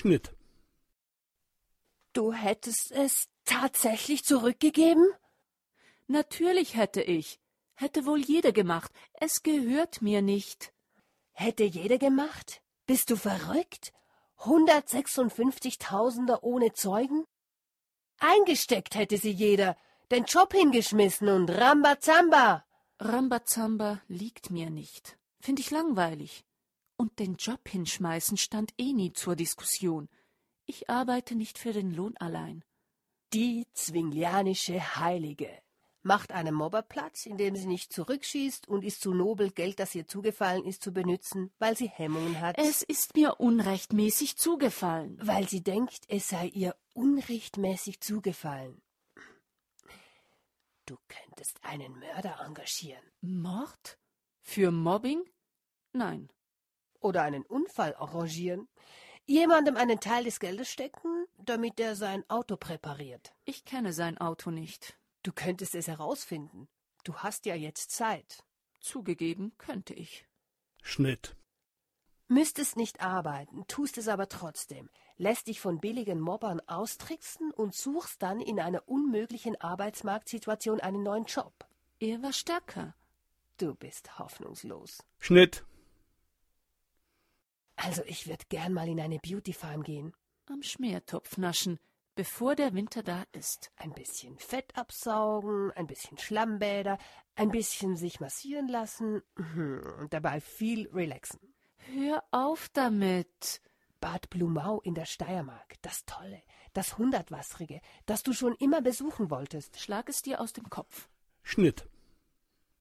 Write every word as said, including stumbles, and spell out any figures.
Schnitt. Du hättest es tatsächlich zurückgegeben? Natürlich hätte ich. Hätte wohl jeder gemacht. Es gehört mir nicht. Hätte jeder gemacht? Bist du verrückt? hundertsechsundfünfzigtausender ohne Zeugen? Eingesteckt hätte sie jeder, den Job hingeschmissen und Rambazamba. Rambazamba liegt mir nicht. Find ich langweilig. Und den Job hinschmeißen stand eh nie zur Diskussion. Ich arbeite nicht für den Lohn allein. Die zwinglianische Heilige macht einem Mobber Platz, indem sie nicht zurückschießt und ist zu nobel, Geld, das ihr zugefallen ist, zu benutzen, weil sie Hemmungen hat. Es ist mir unrechtmäßig zugefallen. Weil sie denkt, es sei ihr unrechtmäßig zugefallen. Du könntest einen Mörder engagieren. Mord? Für Mobbing? Nein. Oder einen Unfall arrangieren. Jemandem einen Teil des Geldes stecken, damit er sein Auto präpariert. Ich kenne sein Auto nicht. Du könntest es herausfinden. Du hast ja jetzt Zeit. Zugegeben, könnte ich. Schnitt. Müsstest nicht arbeiten, tust es aber trotzdem, lässt dich von billigen Mobbern austricksen und suchst dann in einer unmöglichen Arbeitsmarktsituation einen neuen Job. Er war stärker. Du bist hoffnungslos. Schnitt. Also ich würde gern mal in eine Beauty-Farm gehen. Am Schmiertopf naschen, bevor der Winter da ist. Ein bisschen Fett absaugen, ein bisschen Schlammbäder, ein bisschen sich massieren lassen und dabei viel relaxen. Hör auf damit. Bad Blumau in der Steiermark, das Tolle, das Hundertwasserige, das du schon immer besuchen wolltest. Schlag es dir aus dem Kopf. Schnitt.